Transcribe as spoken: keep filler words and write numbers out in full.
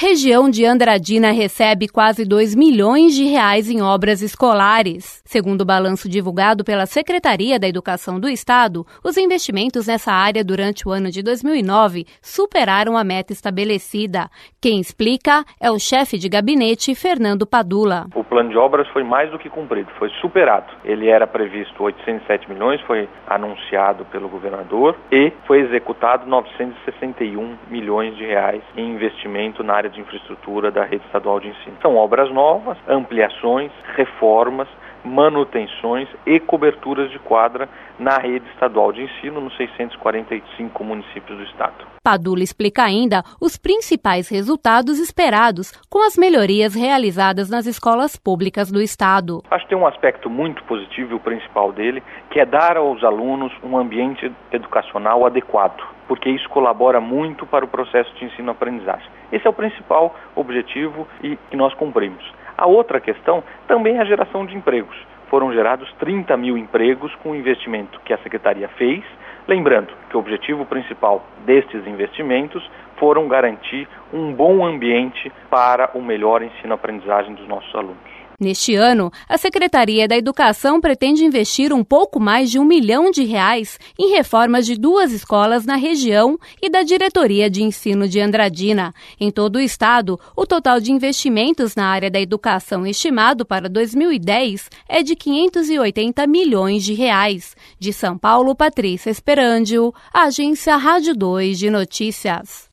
Região de Andradina recebe quase dois milhões de reais em obras escolares. Segundo o balanço divulgado pela Secretaria da Educação do Estado, os investimentos nessa área durante o ano de dois mil e nove superaram a meta estabelecida. Quem explica é o chefe de gabinete, Fernando Padula. O plano de obras foi mais do que cumprido, foi superado. Ele era previsto oitocentos e sete milhões, foi anunciado pelo governador e foi executado novecentos e sessenta e um milhões de reais em investimento na área de infraestrutura da rede estadual de ensino. São obras novas, ampliações, reformas, manutenções e coberturas de quadra na rede estadual de ensino nos seiscentos e quarenta e cinco municípios do estado. Padula explica ainda os principais resultados esperados com as melhorias realizadas nas escolas públicas do estado. Acho que tem um aspecto muito positivo, o principal dele, que é dar aos alunos um ambiente educacional adequado, porque isso colabora muito para o processo de ensino-aprendizagem. Esse é o principal objetivo e que nós cumprimos. A outra questão também é a geração de empregos. Foram gerados trinta mil empregos com o investimento que a Secretaria fez. Lembrando que o objetivo principal destes investimentos foram garantir um bom ambiente para o melhor ensino-aprendizagem dos nossos alunos. Neste ano, a Secretaria da Educação pretende investir um pouco mais de um milhão de reais em reformas de duas escolas na região e da Diretoria de Ensino de Andradina. Em todo o estado, o total de investimentos na área da educação estimado para dois mil e dez é de quinhentos e oitenta milhões de reais. De São Paulo, Patrícia Esperandio, Agência Rádio dois de Notícias.